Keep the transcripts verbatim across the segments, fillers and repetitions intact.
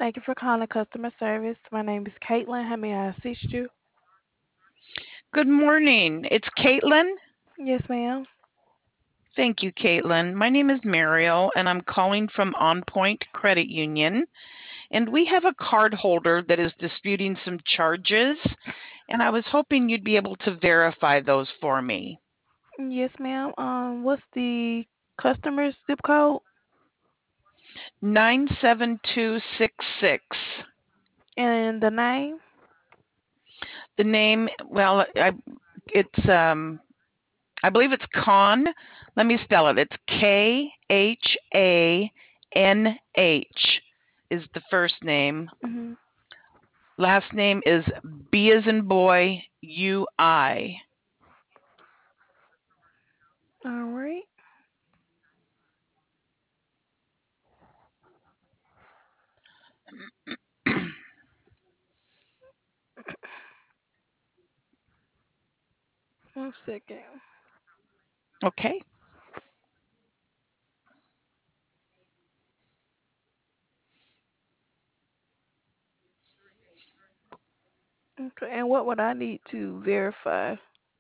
Thank you for calling customer service. My name is Caitlin. How may I assist you? Good morning. It's Caitlin. Yes, ma'am. Thank you, Caitlin. My name is Mariel, and I'm calling from On Point Credit Union. And we have a card holder that is disputing some charges, and I was hoping you'd be able to verify those for me. Yes, ma'am. Um, what's the customer's zip code nine seven two six six. and the name? The name, well, I, it's, um, I believe it's Khan. Let me spell it. It's K H A N H is the first name. Mm-hmm. Last name is B as in boy, U I. All right. One second. Okay. Okay. And what would I need to verify?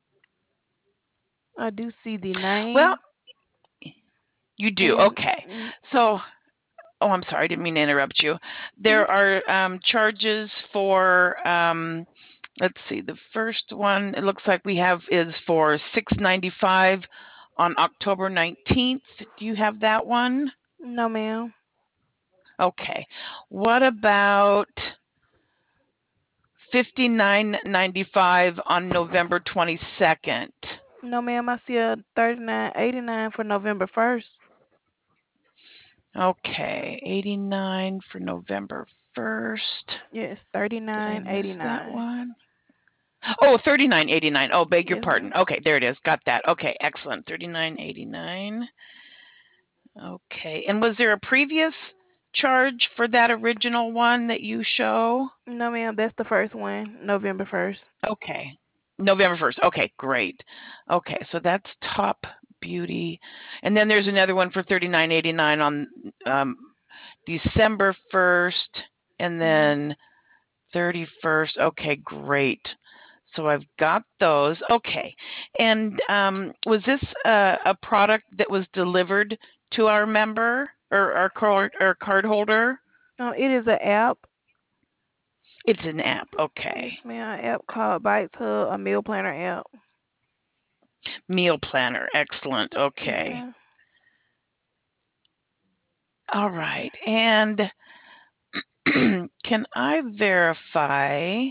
I do see the Well, name you do. and Okay. mm, So, oh, I'm sorry. I didn't mean to interrupt you. mhm. There are um, charges for, um, let's see, the first one it looks like we have is for six ninety-five on October nineteenth. Do you have that one? No, ma'am. Okay. What about fifty-nine ninety-five on November twenty-second? No, ma'am. I see a thirty-nine eighty-nine for November first. Okay, eighty-nine for November first. Yes, Did I thirty-nine miss that eighty-nine. one? Oh, thirty-nine eighty-nine. Oh, beg your Yes, pardon. ma'am. Okay, there it is. Got that. Okay, excellent. thirty-nine eighty-nine. Okay. And was there a previous charge for that original one that you show? No, ma'am. That's the first one, November first. Okay. November first. Okay, great. Okay, so that's Top Beauty. And then there's another one for thirty-nine eighty-nine on um, December first and Mm-hmm. then thirty-first. Okay, great. So I've got those. Okay. And um, was this a, a product that was delivered to our member or our card, our card holder? Uh, it is an app. It's an app. Okay. Yes, ma'am. An app called Bites Hub, a meal planner app. Meal planner. Excellent. Yes, Okay. ma'am. All right. And can I verify?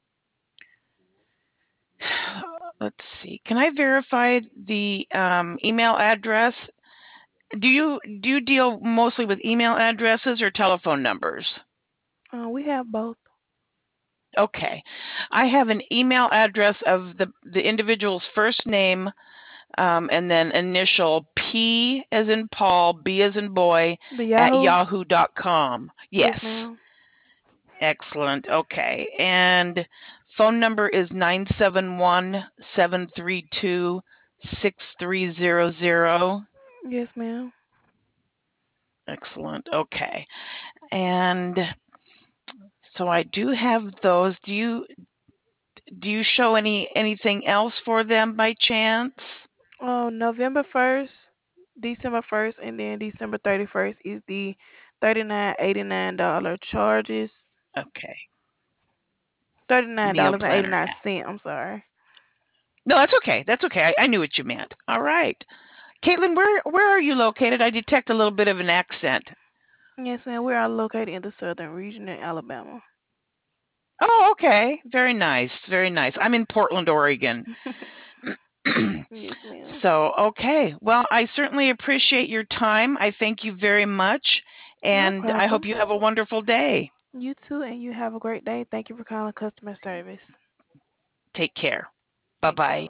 Let's see. Can I verify the um, email address? Do you do you deal mostly with email addresses or telephone numbers? Uh, we have both. Okay. I have an email address of the the individual's first name um, and then initial P as in Paul, B as in boy The at Yahoo? yahoo dot com. Yes, Yes. ma'am. Excellent. Okay. And phone number is nine seven one, seven three two, six three zero zero. Yes, ma'am. Excellent. Okay. And so I do have those. Do you do you show any anything else for them by chance? Uh, November first, December first, and then December thirty-first is the thirty-nine eighty-nine dollar charges. Okay. Meal planner thirty-nine eighty-nine. app. I'm sorry. No, that's okay. That's okay. I, I knew what you meant. All right. Caitlin, where where are you located? I detect a little bit of an accent. Yes, ma'am. We are located in the southern region in Alabama. Oh, okay. Very nice. Very nice. I'm in Portland, Oregon. Yes, ma'am. So, okay. Well, I certainly appreciate your time. I thank you very much. No And I hope problem. you have a wonderful day. You too, and you have a great day. Thank you for calling customer service. Take care. Bye Thank you. bye.